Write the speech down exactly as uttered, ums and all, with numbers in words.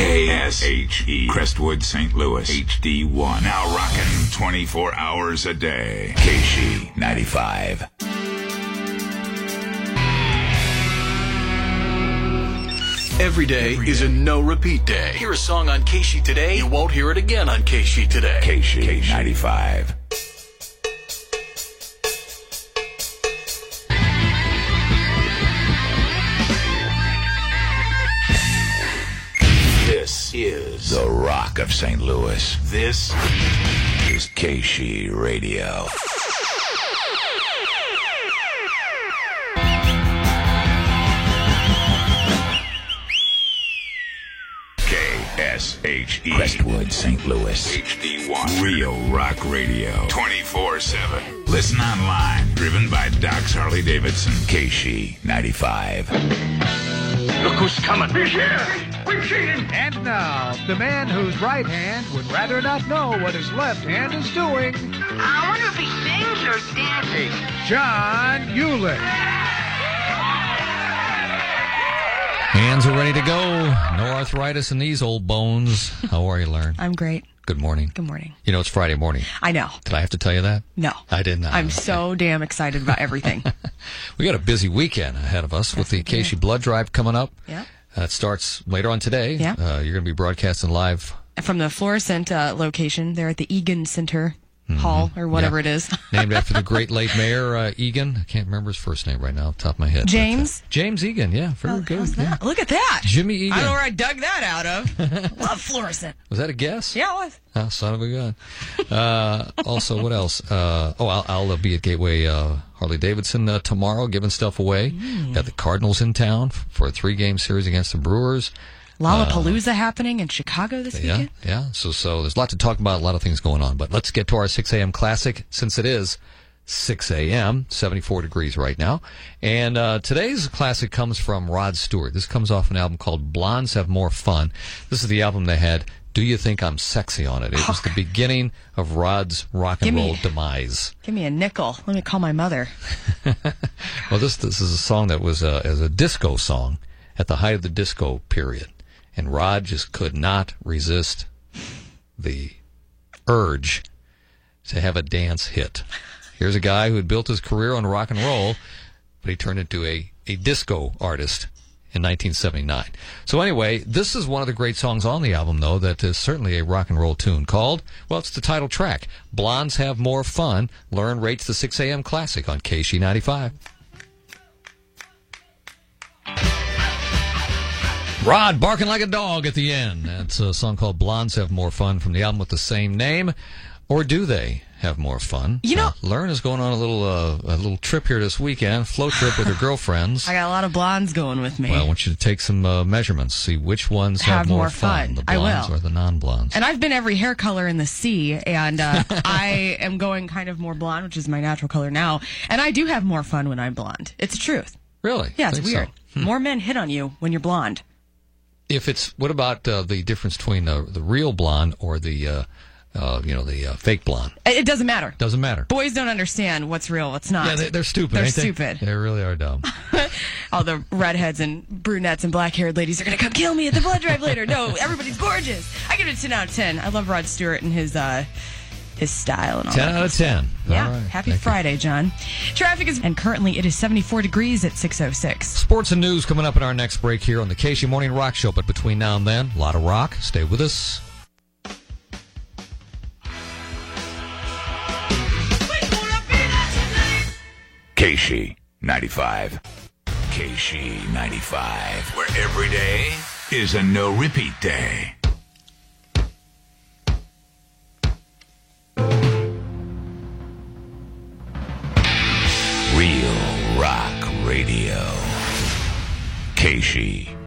K S H E, Crestwood, Saint Louis, H D one. Now rocking twenty-four hours a day. K S H E ninety-five. Every day is a no-repeat day. Hear a song on K S H E today, you won't hear it again on K S H E today. K S H E ninety-five. This is the Rock of Saint Louis. This is K S H E Radio. K S H E, Crestwood, Saint Louis, H D one, Real Rock Radio, twenty-four seven. Listen online, driven by Doc's Harley Davidson, K S H E ninety-five. Look who's coming. He's here. We cheated. And now, the man whose right hand would rather not know what his left hand is doing, I wonder if he sings or dances. John Hewlett. Hands are ready to go. No arthritis in these old bones. How are you, Lauren? I'm great. Good morning. Good morning. You know, it's Friday morning. I know. Did I have to tell you that? No. I did not. I'm so damn excited about everything. We got a busy weekend ahead of us Yes, with the we do. K S H E Blood Drive coming up. Yeah. Uh, it starts later on today. Yeah. Uh, you're going to be broadcasting live. From the Florissant uh, location there at the Egan Center Hall, or whatever Yeah. it is. Named after the great late mayor, uh, Egan. I can't remember his first name right now off the top of my head. James? But, uh, James Egan, yeah. Very Oh, good. how's yeah. that? Look at that. Jimmy Egan. I don't know where I dug that out of. Love Florissant. Was that a guess? Yeah, it was. Oh, son of a gun. Uh, also, what else? Uh, oh, I'll, I'll uh, be at Gateway uh, Harley Davidson uh, tomorrow, giving stuff away. Mm. Got the Cardinals in town f- for a three-game series against the Brewers. Lollapalooza happening in Chicago this Yeah, weekend. yeah. So, so there's a lot to talk about, a lot of things going on. But let's get to our six a.m. classic, since it is six a.m., seventy-four degrees right now. And uh, today's classic comes from Rod Stewart. This comes off an album called Blondes Have More Fun. This is the album that had Do You Think I'm Sexy on it. It was the beginning of Rod's rock and Give me- roll demise. Give me a nickel. Let me call my mother. Well, this this is a song that was a, as a disco song at the height of the disco period. And Rod just could not resist the urge to have a dance hit. Here's a guy who had built his career on rock and roll, but he turned into a, a disco artist in nineteen seventy-nine. So anyway, this is one of the great songs on the album, though, that is certainly a rock and roll tune called, well, it's the title track, Blondes Have More Fun. Lauren rates the six a.m. classic on K S H E ninety-five. Rod barking like a dog at the end. That's a song called Blondes Have More Fun from the album with the same name. Or do they have more fun? You know- Uh, Lauren is going on a little uh, a little trip here this weekend, float trip with her girlfriends. I got a lot of blondes going with me. Well, I want you to take some uh, measurements, see which ones have, Have more fun. the I blondes will. or the non-blondes. And I've been every hair color in the sea, and uh, I am going kind of more blonde, which is my natural color now. And I do have more fun when I'm blonde. It's the truth. Really? Yeah, it's Think so? weird. More men hit on you when you're blonde. If it's, what about uh, the difference between the, the real blonde or the, uh, uh, you know, the uh, fake blonde? It it doesn't matter. Doesn't matter. Boys don't understand what's real, what's not. Yeah, they, they're stupid. They're ain't they? stupid. They really are dumb. All the redheads and brunettes and black-haired ladies are going to come kill me at the blood drive later. No, everybody's gorgeous. I give it a ten out of ten. I love Rod Stewart and his uh, his style and all ten that. out of ten. Yeah. All right. Happy Thank you. Friday, John. Traffic is, and currently it is seventy-four degrees at six oh six. Sports and news coming up in our next break here on the K S H E Morning Rock Show. But between now and then, a lot of rock. Stay with us. K S H E ninety-five. K S H E ninety-five, where every day is a no-repeat day. Real Rock Radio. K S H E